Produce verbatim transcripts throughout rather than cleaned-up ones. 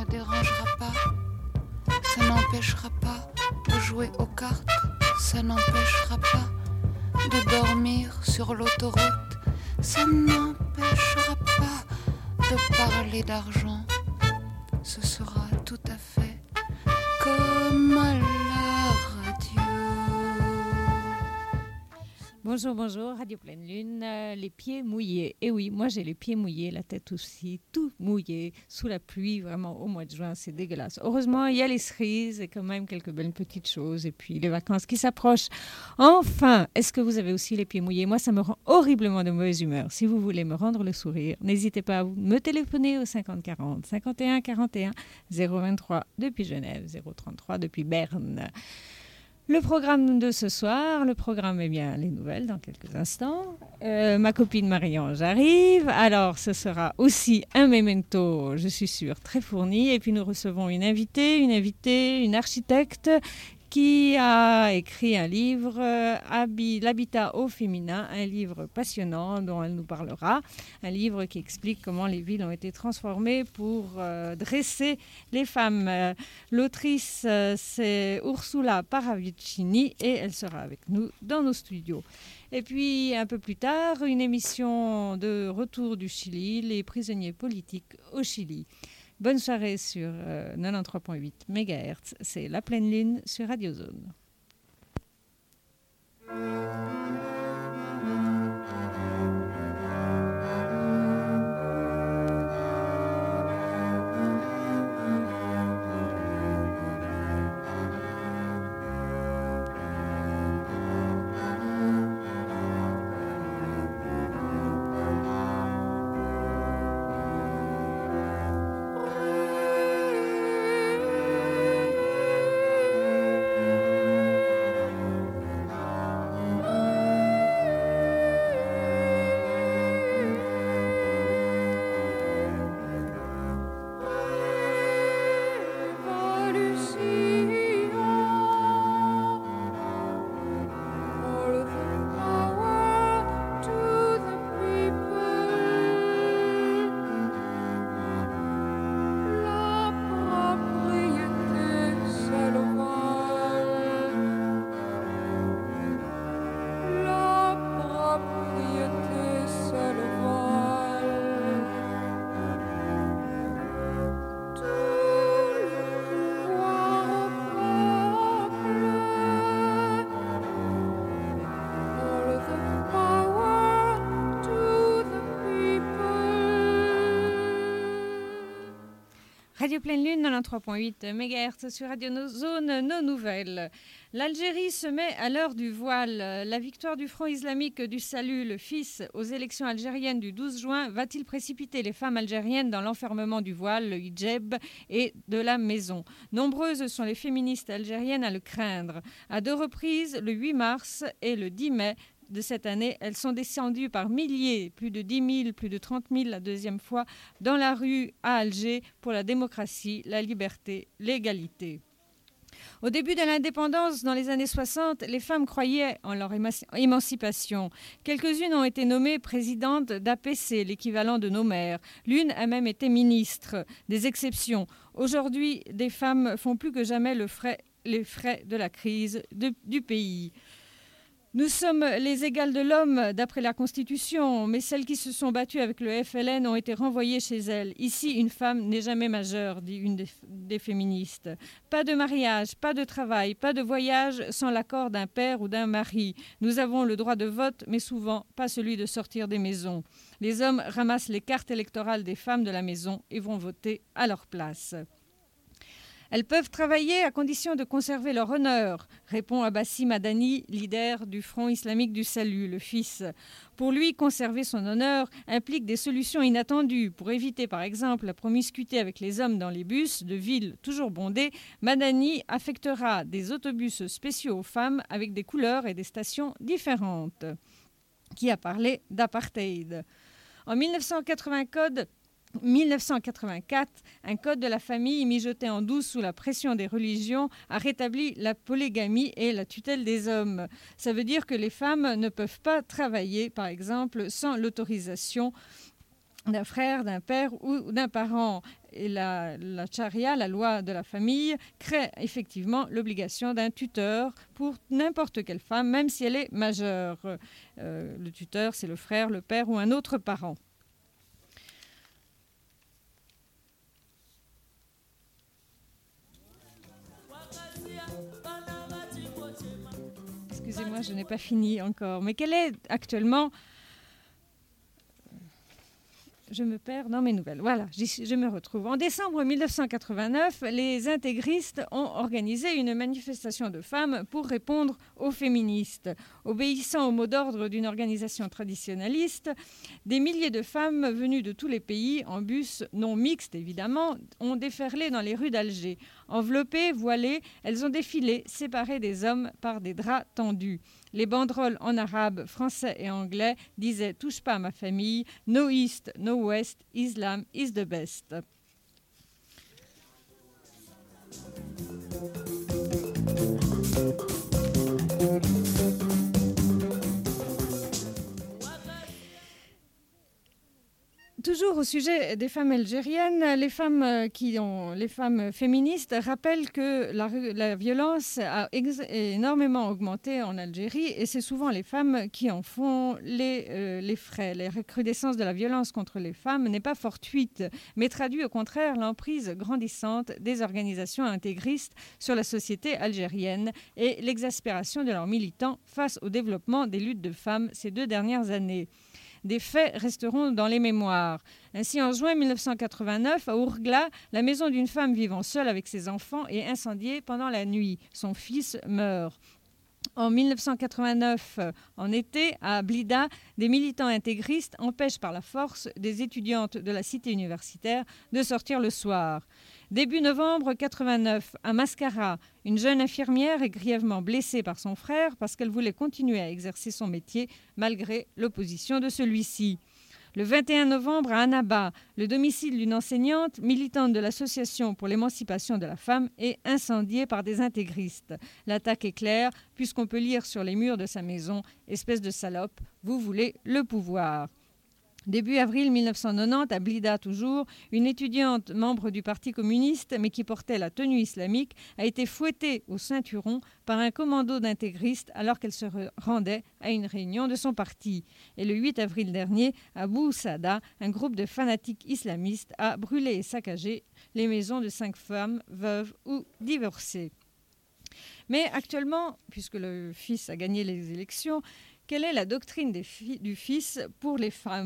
me dérangera pas, ça n'empêchera pas de jouer aux cartes, ça n'empêchera pas de dormir sur l'autoroute, ça n'empêchera pas de parler d'argent. Ce sera tout à fait comme à la radio. Bonjour, bonjour, Radio Pleine Lune, euh, les pieds mouillés. Et oui, moi j'ai les pieds mouillés, la tête aussi, tout mouillé, sous la pluie, vraiment au mois de juin, c'est dégueulasse. Heureusement, il y a les cerises et quand même quelques belles petites choses, et puis les vacances qui s'approchent. Enfin, est-ce que vous avez aussi les pieds mouillés? Moi, ça me rend horriblement de mauvaise humeur. Si vous voulez me rendre le sourire, n'hésitez pas à me téléphoner au cinquante quarante, cinquante et un quarante et un, zéro vingt-trois depuis Genève, zéro trente-trois depuis Berne. Le programme de ce soir, le programme est bien les nouvelles dans quelques instants. Euh, ma copine Marie-Ange arrive, alors ce sera aussi un memento, je suis sûre, très fourni. Et puis nous recevons une invitée, une invitée, une architecte qui a écrit un livre, euh, L'habitat au féminin, un livre passionnant dont elle nous parlera, un livre qui explique comment les villes ont été transformées pour euh, dresser les femmes. Euh, l'autrice, euh, c'est Ursula Paravicini et elle sera avec nous dans nos studios. Et puis un peu plus tard, une émission de retour du Chili, les prisonniers politiques au Chili. Bonne soirée sur euh, quatre-vingt-treize virgule huit mégahertz, c'est La Pleine Lune sur Radio Zone. Radio Pleine Lune, quatre-vingt-treize virgule huit mégahertz sur Radio Zone, nos nouvelles. L'Algérie se met à l'heure du voile. La victoire du Front islamique du Salut, le fils, aux élections algériennes du douze juin, va-t-il précipiter les femmes algériennes dans l'enfermement du voile, le hijab et de la maison? Nombreuses sont les féministes algériennes à le craindre. À deux reprises, le huit mars et le dix mai, de cette année, elles sont descendues par milliers, plus de dix mille, plus de trente mille la deuxième fois, dans la rue à Alger pour la démocratie, la liberté, l'égalité. Au début de l'indépendance, dans les années soixante, les femmes croyaient en leur émancipation. Quelques-unes ont été nommées présidentes d'A P C, l'équivalent de nos mères. L'une a même été ministre. Des exceptions. Aujourd'hui, des femmes font plus que jamais le frais, les frais de la crise de, du pays. Nous sommes les égales de l'homme d'après la Constitution, mais celles qui se sont battues avec le F L N ont été renvoyées chez elles. Ici, une femme n'est jamais majeure, dit une des, des féministes. Pas de mariage, pas de travail, pas de voyage sans l'accord d'un père ou d'un mari. Nous avons le droit de vote, mais souvent pas celui de sortir des maisons. Les hommes ramassent les cartes électorales des femmes de la maison et vont voter à leur place. Elles peuvent travailler à condition de conserver leur honneur, répond Abbassi Madani, leader du Front islamique du Salut, le fils. Pour lui, conserver son honneur implique des solutions inattendues. Pour éviter, par exemple, la promiscuité avec les hommes dans les bus de ville toujours bondés, Madani affectera des autobus spéciaux aux femmes avec des couleurs et des stations différentes. Qui a parlé d'apartheid? En dix-neuf cent quatre-vingts, mille neuf cent quatre-vingt-quatre, un code de la famille mijoté en douce sous la pression des religions a rétabli la polygamie et la tutelle des hommes. Ça veut dire que les femmes ne peuvent pas travailler, par exemple, sans l'autorisation d'un frère, d'un père ou d'un parent. et la, la charia, la loi de la famille, crée effectivement l'obligation d'un tuteur pour n'importe quelle femme, même si elle est majeure. Euh, le tuteur, c'est le frère, le père ou un autre parent. Excusez-moi, je n'ai pas fini encore. Mais quelle est actuellement... Je me perds dans mes nouvelles. Voilà, je me retrouve. En décembre mille neuf cent quatre-vingt-neuf, les intégristes ont organisé une manifestation de femmes pour répondre aux féministes. Obéissant au mot d'ordre d'une organisation traditionnaliste, des milliers de femmes venues de tous les pays, en bus non mixtes évidemment, ont déferlé dans les rues d'Alger. Enveloppées, voilées, elles ont défilé, séparées des hommes par des draps tendus. Les banderoles en arabe, français et anglais disaient « Touche pas à ma famille »,« No East, no West, Islam is the best ». Toujours au sujet des femmes algériennes, les femmes, qui ont, les femmes féministes rappellent que la, la violence a ex- énormément augmenté en Algérie et c'est souvent les femmes qui en font les, euh, les frais. La recrudescence de la violence contre les femmes n'est pas fortuite, mais traduit au contraire l'emprise grandissante des organisations intégristes sur la société algérienne et l'exaspération de leurs militants face au développement des luttes de femmes ces deux dernières années. Des faits resteront dans les mémoires. Ainsi, en juin mille neuf cent quatre-vingt-neuf, à Ourgla, la maison d'une femme vivant seule avec ses enfants est incendiée pendant la nuit. Son fils meurt. En mille neuf cent quatre-vingt-neuf, en été, à Blida, des militants intégristes empêchent par la force des étudiantes de la cité universitaire de sortir le soir. Début novembre quatre-vingt-neuf, à Mascara, une jeune infirmière est grièvement blessée par son frère parce qu'elle voulait continuer à exercer son métier malgré l'opposition de celui-ci. Le vingt et un novembre, à Annaba, le domicile d'une enseignante militante de l'Association pour l'émancipation de la femme est incendié par des intégristes. L'attaque est claire puisqu'on peut lire sur les murs de sa maison « Espèce de salope, vous voulez le pouvoir ». Début avril mille neuf cent quatre-vingt-dix, à Blida toujours, une étudiante membre du Parti communiste, mais qui portait la tenue islamique, a été fouettée au ceinturon par un commando d'intégristes alors qu'elle se rendait à une réunion de son parti. Et le huit avril dernier, à Bou Saada, un groupe de fanatiques islamistes a brûlé et saccagé les maisons de cinq femmes veuves ou divorcées. Mais actuellement, puisque le fils a gagné les élections, quelle est la doctrine des fi- du Fils pour les femmes ?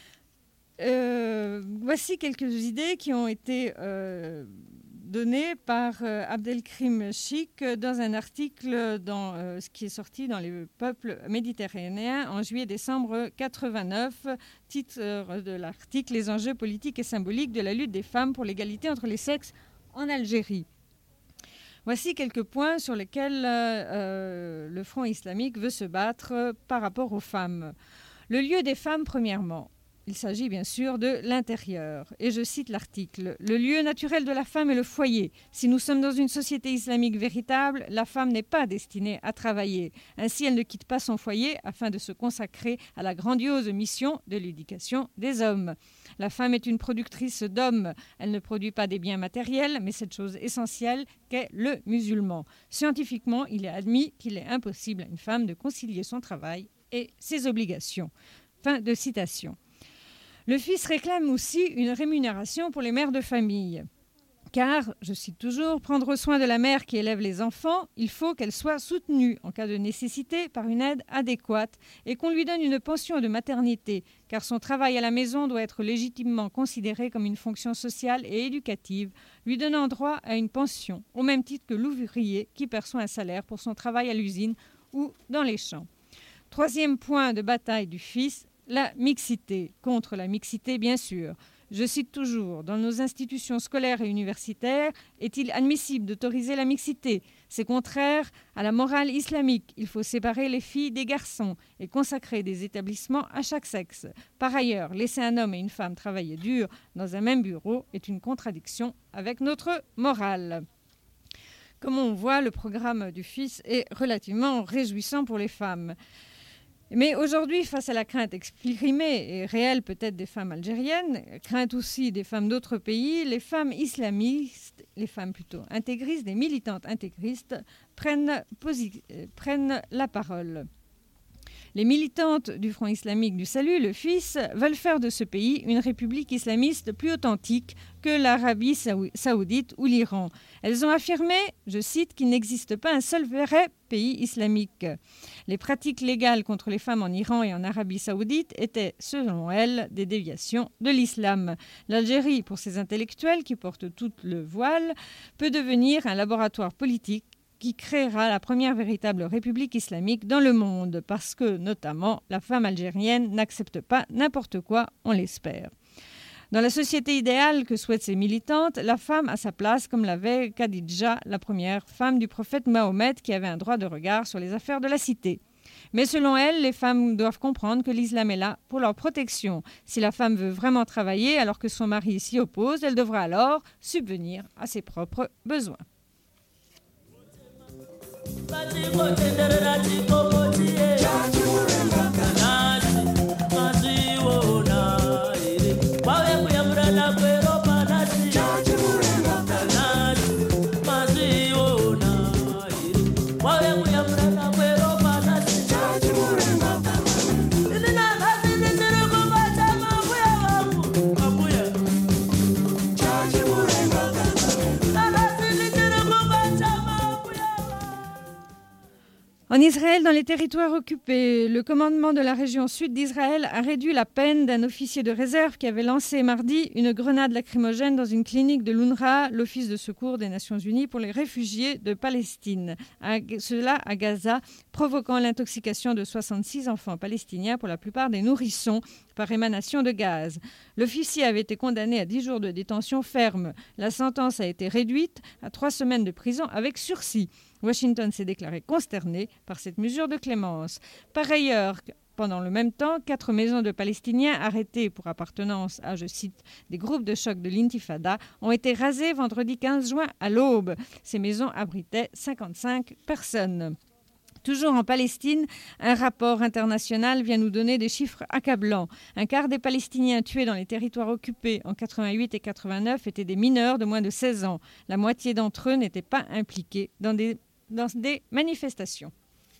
euh, Voici quelques idées qui ont été euh, données par euh, Abdelkrim Chik dans un article dans, euh, qui est sorti dans les peuples méditerranéens en juillet-décembre quatre-vingt-neuf. Titre de l'article « Les enjeux politiques et symboliques de la lutte des femmes pour l'égalité entre les sexes en Algérie ». Voici quelques points sur lesquels euh, le Front islamique veut se battre par rapport aux femmes. Le lieu des femmes, premièrement. Il s'agit bien sûr de l'intérieur. Et je cite l'article. « Le lieu naturel de la femme est le foyer. Si nous sommes dans une société islamique véritable, la femme n'est pas destinée à travailler. Ainsi, elle ne quitte pas son foyer afin de se consacrer à la grandiose mission de l'éducation des hommes. La femme est une productrice d'hommes. Elle ne produit pas des biens matériels, mais cette chose essentielle qu'est le musulman. Scientifiquement, il est admis qu'il est impossible à une femme de concilier son travail et ses obligations. » Fin de citation. Le Fils réclame aussi une rémunération pour les mères de famille. Car, je cite toujours, prendre soin de la mère qui élève les enfants, il faut qu'elle soit soutenue en cas de nécessité par une aide adéquate et qu'on lui donne une pension de maternité, car son travail à la maison doit être légitimement considéré comme une fonction sociale et éducative, lui donnant droit à une pension, au même titre que l'ouvrier qui perçoit un salaire pour son travail à l'usine ou dans les champs. Troisième point de bataille du Fils, la mixité, contre la mixité bien sûr. Je cite toujours, dans nos institutions scolaires et universitaires, est-il admissible d'autoriser la mixité ? C'est contraire à la morale islamique. Il faut séparer les filles des garçons et consacrer des établissements à chaque sexe. Par ailleurs, laisser un homme et une femme travailler dur dans un même bureau est une contradiction avec notre morale. Comme on voit, le programme du Fils est relativement réjouissant pour les femmes. Mais aujourd'hui, face à la crainte exprimée et réelle peut-être des femmes algériennes, crainte aussi des femmes d'autres pays, les femmes islamistes, les femmes plutôt intégristes, des militantes intégristes, prennent, posi- prennent la parole. Les militantes du Front islamique du Salut, le F I S, veulent faire de ce pays une république islamiste plus authentique que l'Arabie saoudite ou l'Iran. Elles ont affirmé, je cite, qu'il n'existe pas un seul vrai pays islamique. Les pratiques légales contre les femmes en Iran et en Arabie saoudite étaient, selon elles, des déviations de l'islam. L'Algérie, pour ses intellectuels qui portent tout le voile, peut devenir un laboratoire politique qui créera la première véritable république islamique dans le monde, parce que, notamment, la femme algérienne n'accepte pas n'importe quoi, on l'espère. Dans la société idéale que souhaitent ces militantes, la femme a sa place comme l'avait Khadija, la première femme du prophète Mahomet, qui avait un droit de regard sur les affaires de la cité. Mais selon elle, les femmes doivent comprendre que l'islam est là pour leur protection. Si la femme veut vraiment travailler alors que son mari s'y oppose, elle devra alors subvenir à ses propres besoins. En Israël, dans les territoires occupés, le commandement de la région sud d'Israël a réduit la peine d'un officier de réserve qui avait lancé mardi une grenade lacrymogène dans une clinique de l'U N R W A, l'Office de secours des Nations Unies pour les réfugiés de Palestine. À, cela à Gaza, provoquant l'intoxication de soixante-six enfants palestiniens, pour la plupart des nourrissons, par émanation de gaz. L'officier avait été condamné à dix jours de détention ferme. La sentence a été réduite à trois semaines de prison avec sursis. Washington s'est déclaré consterné par cette mesure de clémence. Par ailleurs, pendant le même temps, quatre maisons de Palestiniens arrêtés pour appartenance à, je cite, des groupes de choc de l'Intifada ont été rasées vendredi quinze juin à l'aube. Ces maisons abritaient cinquante-cinq personnes. Toujours en Palestine, un rapport international vient nous donner des chiffres accablants. Un quart des Palestiniens tués dans les territoires occupés en quatre-vingt-huit et quatre-vingt-neuf étaient des mineurs de moins de seize ans. La moitié d'entre eux n'étaient pas impliqués dans des, dans des manifestations.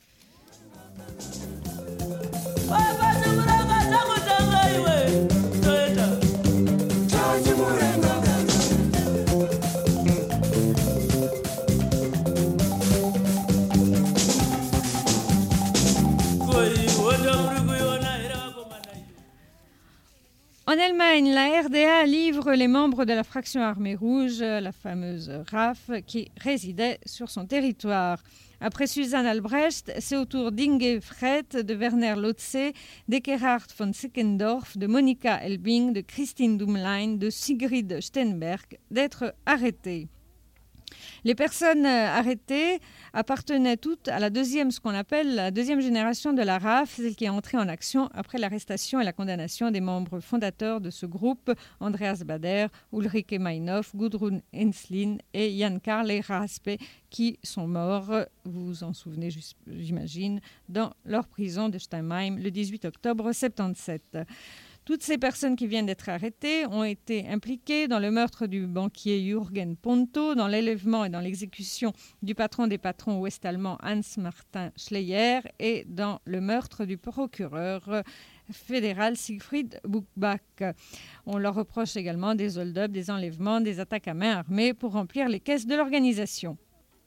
En Allemagne, la R D A livre les membres de la fraction armée rouge, la fameuse R A F, qui résidait sur son territoire. Après Susanne Albrecht, c'est au tour d'Inge Fred, de Werner Lotze, d'Ekerhard von Sickendorf, de Monika Elbing, de Christine Dumlein, de Sigrid Steinberg d'être arrêtés. Les personnes arrêtées appartenaient toutes à la deuxième, ce qu'on appelle la deuxième génération de la R A F, celle qui est entrée en action après l'arrestation et la condamnation des membres fondateurs de ce groupe, Andreas Bader, Ulrike Meinhof, Gudrun Enslin et Jan Karl Raspe, qui sont morts, vous vous en souvenez j'imagine, dans leur prison de Steinheim le dix-huit octobre soixante-dix-sept. Toutes ces personnes qui viennent d'être arrêtées ont été impliquées dans le meurtre du banquier Jürgen Ponto, dans l'élèvement et dans l'exécution du patron des patrons ouest-allemands Hans-Martin Schleyer et dans le meurtre du procureur fédéral Siegfried Buchbach. On leur reproche également des hold-up, des enlèvements, des attaques à main armée pour remplir les caisses de l'organisation.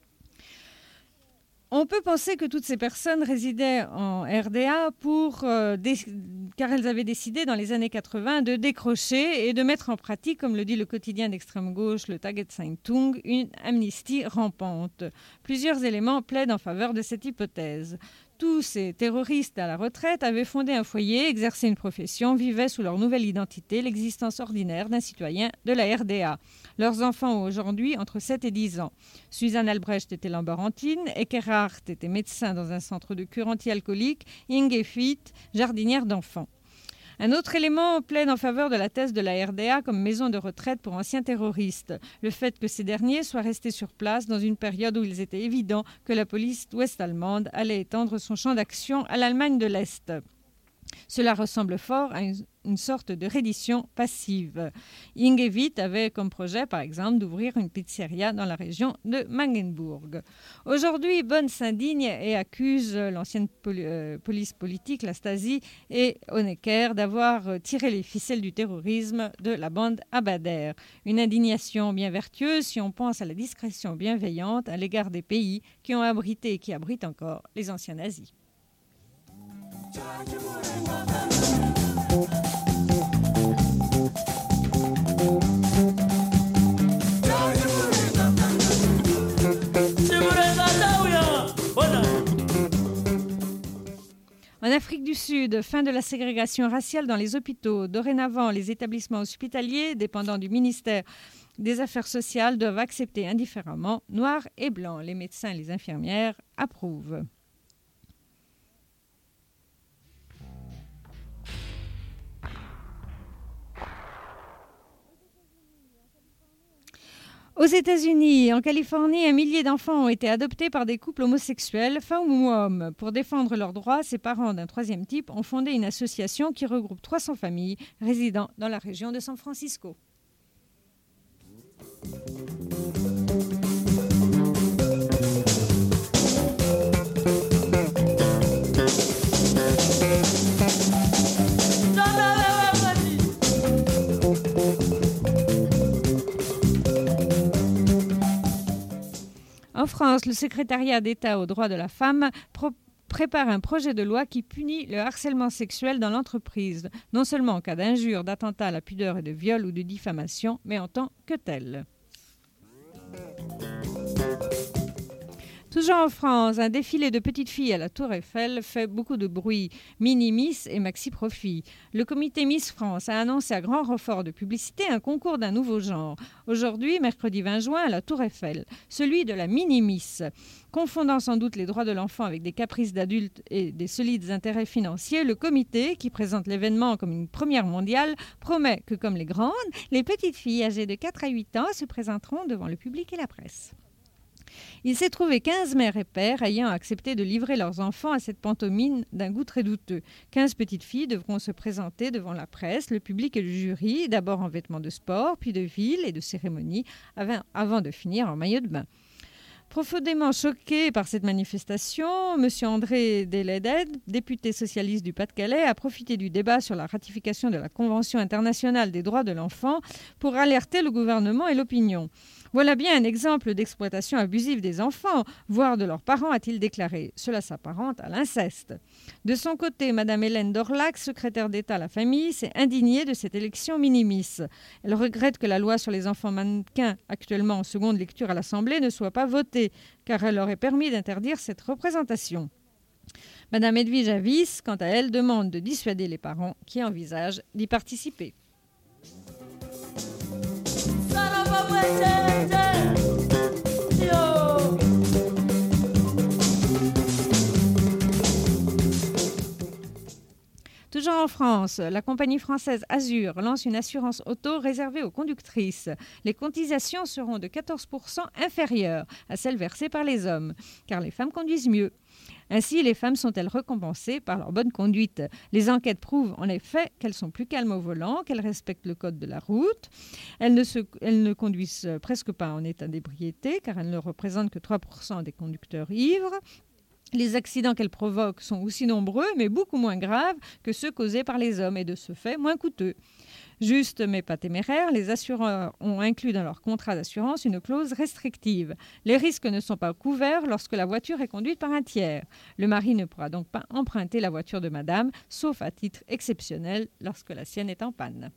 On peut penser que toutes ces personnes résidaient en R D A pour, euh, dé- car elles avaient décidé dans les années quatre-vingts de décrocher et de mettre en pratique, comme le dit le quotidien d'extrême gauche, le Tageszeitung, une amnistie rampante. Plusieurs éléments plaident en faveur de cette hypothèse. Tous ces terroristes à la retraite avaient fondé un foyer, exercé une profession, vivaient sous leur nouvelle identité l'existence ordinaire d'un citoyen de la R D A. Leurs enfants ont aujourd'hui entre sept et dix ans. Susanne Albrecht était laborantine, Ekerhard était médecin dans un centre de cure anti-alcoolique, Inge Fitt, jardinière d'enfants. Un autre élément plaide en faveur de la thèse de la R D A comme maison de retraite pour anciens terroristes, le fait que ces derniers soient restés sur place dans une période où il était évident que la police ouest-allemande allait étendre son champ d'action à l'Allemagne de l'Est. Cela ressemble fort à une, une sorte de reddition passive. Inge Witt avait comme projet, par exemple, d'ouvrir une pizzeria dans la région de Magdeburg. Aujourd'hui, Bonn s'indigne et accuse l'ancienne poli- euh, police politique, la Stasi, et Honecker d'avoir tiré les ficelles du terrorisme de la bande Abadère. Une indignation bien vertueuse si on pense à la discrétion bienveillante à l'égard des pays qui ont abrité et qui abritent encore les anciens nazis. En Afrique du Sud, fin de la ségrégation raciale dans les hôpitaux. Dorénavant, les établissements hospitaliers dépendant du ministère des Affaires sociales doivent accepter indifféremment noirs et blancs. Les médecins et les infirmières approuvent. Aux États-Unis, en Californie, un millier d'enfants ont été adoptés par des couples homosexuels, femmes ou hommes. Pour défendre leurs droits, ces parents d'un troisième type ont fondé une association qui regroupe trois cents familles résidant dans la région de San Francisco. En France, le secrétariat d'État aux droits de la femme pro- prépare un projet de loi qui punit le harcèlement sexuel dans l'entreprise, non seulement en cas d'injure, d'attentat à la pudeur et de viol ou de diffamation, mais en tant que tel. Toujours en France, un défilé de petites filles à la Tour Eiffel fait beaucoup de bruit. Mini Miss et Maxi Profit. Le comité Miss France a annoncé à grand renfort de publicité un concours d'un nouveau genre. Aujourd'hui, mercredi vingt juin, à la Tour Eiffel, celui de la Mini Miss. Confondant sans doute les droits de l'enfant avec des caprices d'adultes et des solides intérêts financiers, le comité, qui présente l'événement comme une première mondiale, promet que, comme les grandes, les petites filles âgées de quatre à huit ans se présenteront devant le public et la presse. Il s'est trouvé quinze mères et pères ayant accepté de livrer leurs enfants à cette pantomime d'un goût très douteux. quinze petites filles devront se présenter devant la presse, le public et le jury, d'abord en vêtements de sport, puis de ville et de cérémonie, avant de finir en maillot de bain. Profondément choqué par cette manifestation, M. André Deleded, député socialiste du Pas-de-Calais, a profité du débat sur la ratification de la Convention internationale des droits de l'enfant pour alerter le gouvernement et l'opinion. Voilà bien un exemple d'exploitation abusive des enfants, voire de leurs parents, a-t-il déclaré. Cela s'apparente à l'inceste. De son côté, Mme Hélène Dorlac, secrétaire d'État à la famille, s'est indignée de cette élection minimis. Elle regrette que la loi sur les enfants mannequins, actuellement en seconde lecture à l'Assemblée, ne soit pas votée, car elle aurait permis d'interdire cette représentation. Mme Edwige Avis, quant à elle, demande de dissuader les parents qui envisagent d'y participer. Toujours en France, la compagnie française Azur lance une assurance auto réservée aux conductrices. Les cotisations seront de quatorze pour cent inférieures à celles versées par les hommes, car les femmes conduisent mieux. Ainsi, les femmes sont-elles récompensées par leur bonne conduite. Les enquêtes prouvent en effet qu'elles sont plus calmes au volant, qu'elles respectent le code de la route. Elles ne, se, elles ne conduisent presque pas en état d'ébriété, car elles ne représentent que trois pour cent des conducteurs ivres. Les accidents qu'elles provoquent sont aussi nombreux, mais beaucoup moins graves que ceux causés par les hommes et de ce fait moins coûteux. Juste mais pas téméraire, les assureurs ont inclus dans leur contrat d'assurance une clause restrictive. Les risques ne sont pas couverts lorsque la voiture est conduite par un tiers. Le mari ne pourra donc pas emprunter la voiture de madame, sauf à titre exceptionnel lorsque la sienne est en panne.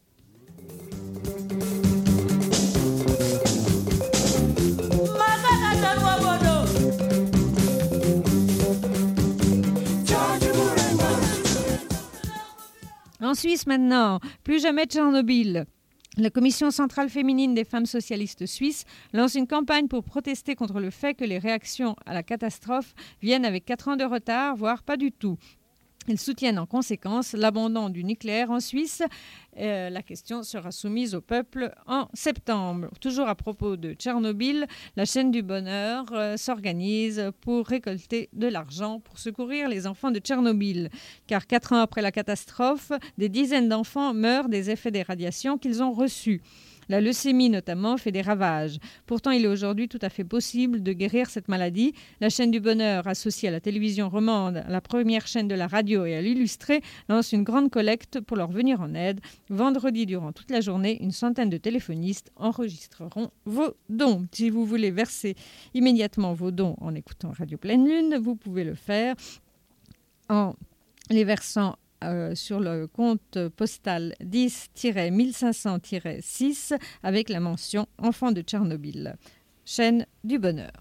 En Suisse maintenant, plus jamais Tchernobyl. La Commission centrale féminine des femmes socialistes suisses lance une campagne pour protester contre le fait que les réactions à la catastrophe viennent avec quatre ans de retard, voire pas du tout. Ils soutiennent en conséquence l'abandon du nucléaire en Suisse. Euh, la question sera soumise au peuple en septembre. Toujours à propos de Tchernobyl, la chaîne du bonheur euh, s'organise pour récolter de l'argent pour secourir les enfants de Tchernobyl. Car quatre ans après la catastrophe, des dizaines d'enfants meurent des effets des radiations qu'ils ont reçus. La leucémie, notamment, fait des ravages. Pourtant, il est aujourd'hui tout à fait possible de guérir cette maladie. La chaîne du bonheur, associée à la télévision romande, à la première chaîne de la radio et à l'illustré, lance une grande collecte pour leur venir en aide. Vendredi, durant toute la journée, une centaine de téléphonistes enregistreront vos dons. Si vous voulez verser immédiatement vos dons en écoutant Radio Pleine Lune, vous pouvez le faire en les versant Euh, sur le compte postal dix mille cinq cents six avec la mention Enfants de Tchernobyl. Chaîne du bonheur.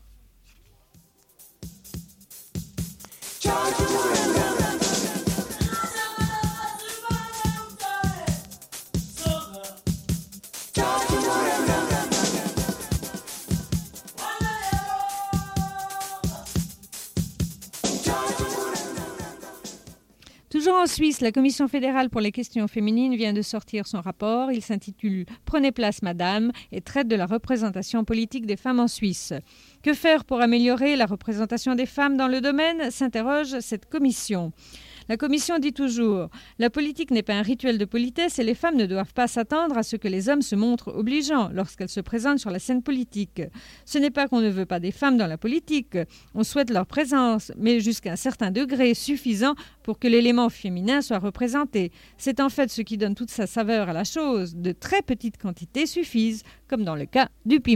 Toujours en Suisse, la Commission fédérale pour les questions féminines vient de sortir son rapport. Il s'intitule « Prenez place, madame » et traite de la représentation politique des femmes en Suisse. Que faire pour améliorer la représentation des femmes dans le domaine, s'interroge cette commission. La commission dit toujours « La politique n'est pas un rituel de politesse et les femmes ne doivent pas s'attendre à ce que les hommes se montrent obligeants lorsqu'elles se présentent sur la scène politique. Ce n'est pas qu'on ne veut pas des femmes dans la politique, on souhaite leur présence, mais jusqu'à un certain degré suffisant pour que l'élément féminin soit représenté. C'est en fait ce qui donne toute sa saveur à la chose. De très petites quantités suffisent, comme dans le cas du piment. »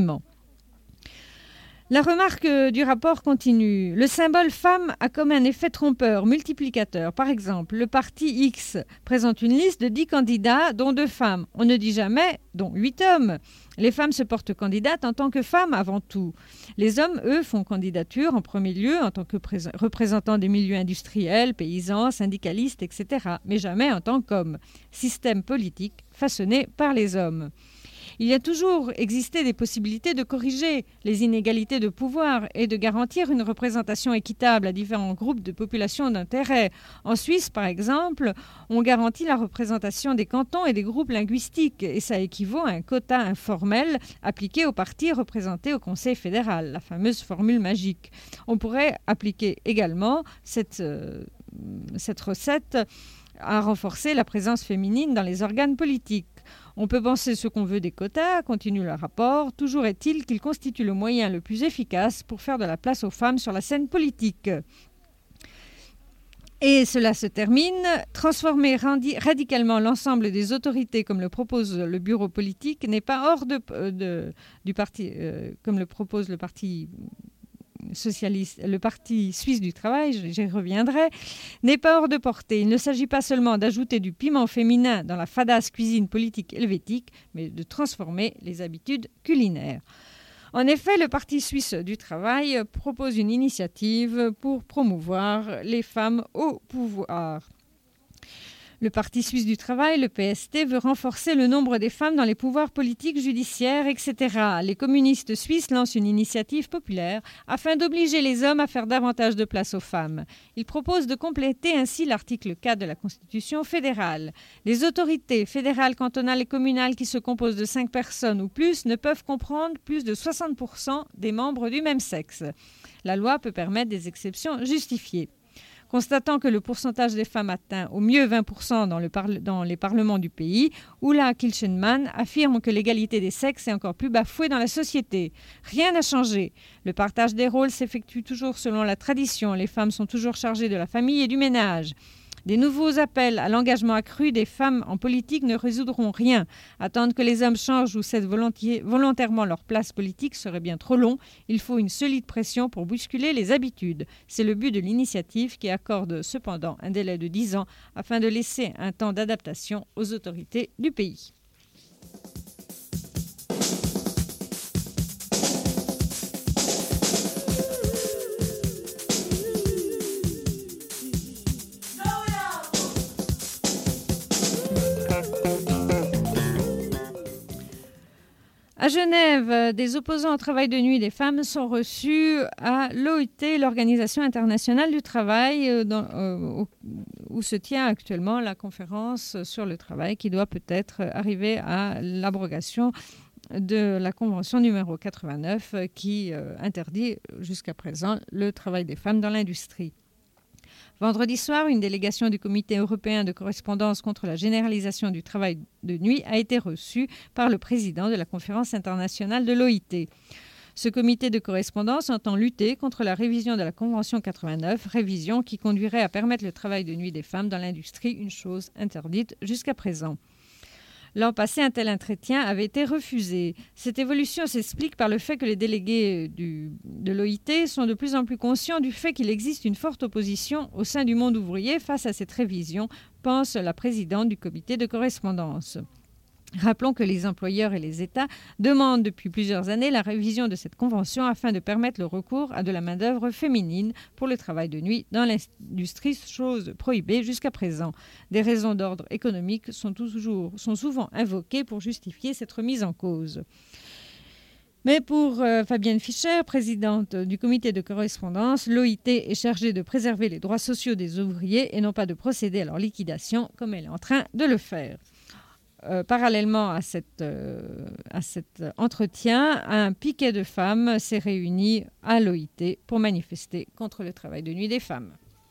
La remarque du rapport continue. Le symbole femme a comme un effet trompeur, multiplicateur. Par exemple, le parti X présente une liste de dix candidats, dont deux femmes. On ne dit jamais, dont huit hommes. Les femmes se portent candidates en tant que femmes avant tout. Les hommes, eux, font candidature en premier lieu en tant que pré- représentants des milieux industriels, paysans, syndicalistes, et cetera. Mais jamais en tant qu'hommes. Système politique façonné par les hommes. Il y a toujours existé des possibilités de corriger les inégalités de pouvoir et de garantir une représentation équitable à différents groupes de population d'intérêt. En Suisse, par exemple, on garantit la représentation des cantons et des groupes linguistiques et ça équivaut à un quota informel appliqué aux partis représentés au Conseil fédéral, la fameuse formule magique. On pourrait appliquer également cette, euh, cette recette à renforcer la présence féminine dans les organes politiques. On peut penser ce qu'on veut des quotas, continue le rapport, toujours est-il qu'ils constituent le moyen le plus efficace pour faire de la place aux femmes sur la scène politique. Et cela se termine. Transformer radi- radicalement l'ensemble des autorités comme le propose le bureau politique n'est pas hors de, de, du parti, euh, comme le propose le parti socialiste, le Parti suisse du travail, j'y reviendrai, n'est pas hors de portée. Il ne s'agit pas seulement d'ajouter du piment féminin dans la fadasse cuisine politique helvétique, mais de transformer les habitudes culinaires. En effet, le Parti suisse du travail propose une initiative pour promouvoir les femmes au pouvoir. Le Parti suisse du travail, le P S T, veut renforcer le nombre des femmes dans les pouvoirs politiques, judiciaires, et cetera. Les communistes suisses lancent une initiative populaire afin d'obliger les hommes à faire davantage de place aux femmes. Ils proposent de compléter ainsi l'article quatre de la Constitution fédérale. Les autorités fédérales, cantonales et communales qui se composent de cinq personnes ou plus ne peuvent comprendre plus de soixante pour cent des membres du même sexe. La loi peut permettre des exceptions justifiées. Constatant que le pourcentage des femmes atteint au mieux vingt pour cent dans, le parle- dans les parlements du pays, Ulla Kilchenmann affirme que l'égalité des sexes est encore plus bafouée dans la société. Rien n'a changé. Le partage des rôles s'effectue toujours selon la tradition. Les femmes sont toujours chargées de la famille et du ménage. Des nouveaux appels à l'engagement accru des femmes en politique ne résoudront rien. Attendre que les hommes changent ou cèdent volontiers, volontairement leur place politique serait bien trop long. Il faut une solide pression pour bousculer les habitudes. C'est le but de l'initiative qui accorde cependant un délai de dix ans afin de laisser un temps d'adaptation aux autorités du pays. À Genève, des opposants au travail de nuit des femmes sont reçus à l'O I T, l'Organisation internationale du travail, dans, euh, où se tient actuellement la conférence sur le travail qui doit peut-être arriver à l'abrogation de la convention numéro quatre-vingt-neuf qui euh, interdit jusqu'à présent le travail des femmes dans l'industrie. Vendredi soir, une délégation du Comité européen de correspondance contre la généralisation du travail de nuit a été reçue par le président de la conférence internationale de l'O I T. Ce comité de correspondance entend lutter contre la révision de la Convention quatre-vingt-neuf, révision qui conduirait à permettre le travail de nuit des femmes dans l'industrie, une chose interdite jusqu'à présent. L'an passé, un tel entretien avait été refusé. Cette évolution s'explique par le fait que les délégués du, de l'O I T sont de plus en plus conscients du fait qu'il existe une forte opposition au sein du monde ouvrier face à cette révision, pense la présidente du comité de correspondance. Rappelons que les employeurs et les États demandent depuis plusieurs années la révision de cette convention afin de permettre le recours à de la main-d'œuvre féminine pour le travail de nuit dans l'industrie, chose prohibée jusqu'à présent. Des raisons d'ordre économique sont, toujours, sont souvent invoquées pour justifier cette remise en cause. Mais pour euh, Fabienne Fischer, présidente du comité de correspondance, l'O I T est chargée de préserver les droits sociaux des ouvriers et non pas de procéder à leur liquidation comme elle est en train de le faire. Euh, parallèlement à, cette, euh, à cet entretien, un piquet de femmes s'est réuni à l'O I T pour manifester contre le travail de nuit des femmes.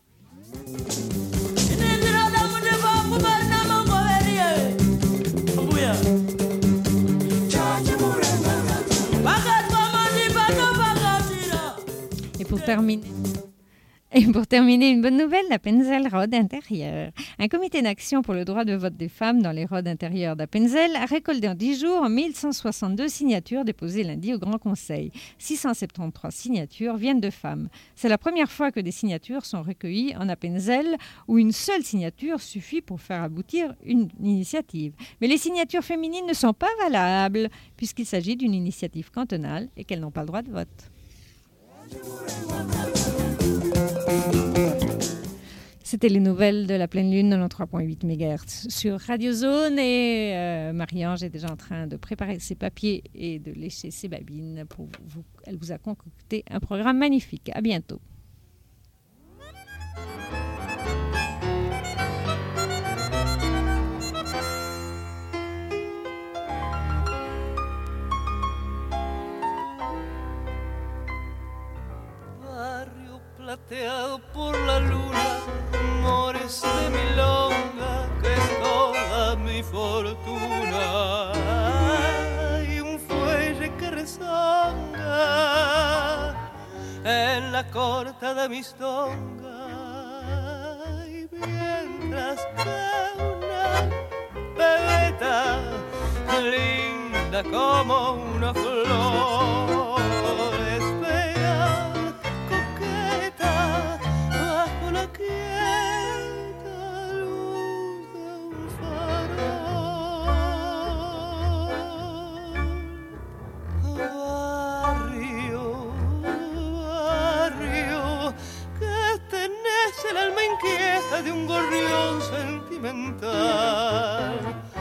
Et pour terminer... Et pour terminer, une bonne nouvelle, l'Appenzell Road intérieure. Un comité d'action pour le droit de vote des femmes dans les roads intérieures d'Appenzell a récolté en dix jours mille cent soixante-deux signatures déposées lundi au Grand Conseil. six cent soixante-treize signatures viennent de femmes. C'est la première fois que des signatures sont recueillies en Appenzell, où une seule signature suffit pour faire aboutir une initiative. Mais les signatures féminines ne sont pas valables, puisqu'il s'agit d'une initiative cantonale et qu'elles n'ont pas le droit de vote. C'était les nouvelles de la pleine lune de quatre-vingt-treize virgule huit mégahertz sur Radio Zone et euh, Marie-Ange est déjà en train de préparer ses papiers et de lécher ses babines. Pour vous. Elle vous a concocté un programme magnifique. À bientôt. Plateado por la luna, amores de milonga, que es toda mi fortuna. Y un fuelle que rezonga en la corta de mis tongas. Y mientras que una pebeta linda como una flor espera bajo la quieta luz de un farol. Barrio, barrio, que tenés el alma inquieta de un gorrión sentimental.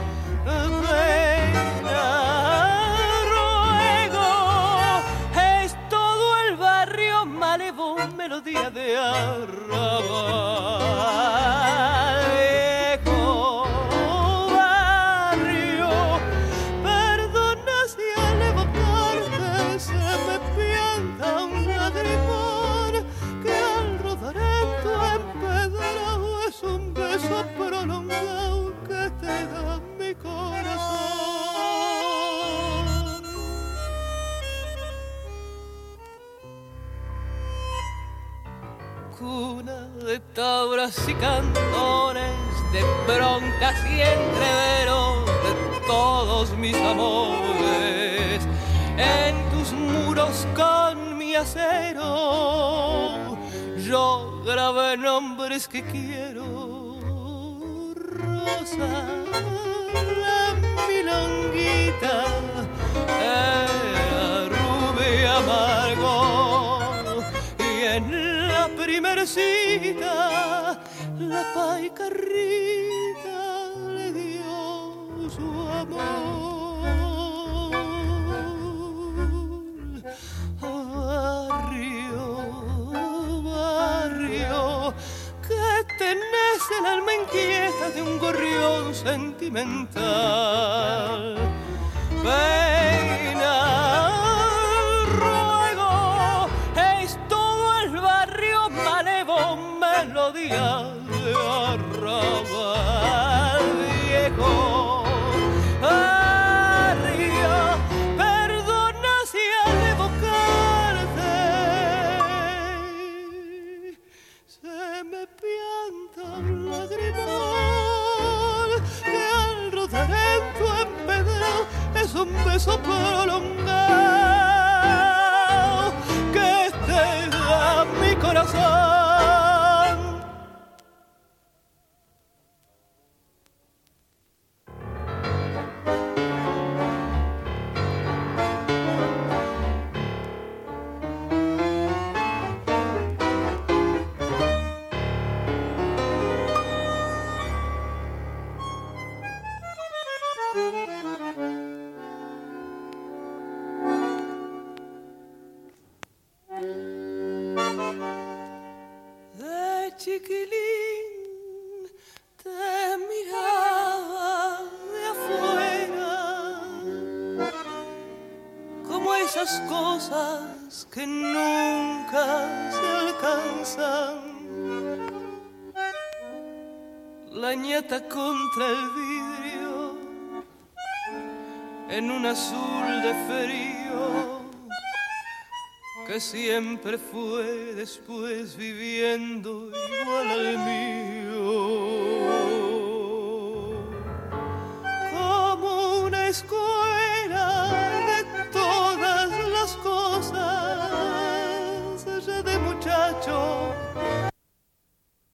Pena, ruego, es todo el barrio malevo, melodía de arrabal. Viejo barrio, perdona si al evocarte se me pianta un lagrimón que al rodar en tu empedrado es un beso prolongado que te da mi corazón. Cuna de tablas y cantones, de broncas y entreveros de todos mis amores. En tus muros con mi acero yo grabé nombres que quiero. Rosa, la milonguita era rubia amargo y en la primer cita la paicarrita le dio su amor. sentimental. Peina, ruego, es todo el barrio malevo, melodía de arrabal viejo. Arriba, perdona si al evocarte se me pianta un lagrimal que al rodar en tu empedrado es un beso prolongado que te da mi corazón. Chiquilín, te miraba de afuera, como esas cosas que nunca se alcanzan. La ñata contra el vidrio, en un azul de frío, que siempre fue después viviendo igual al mío.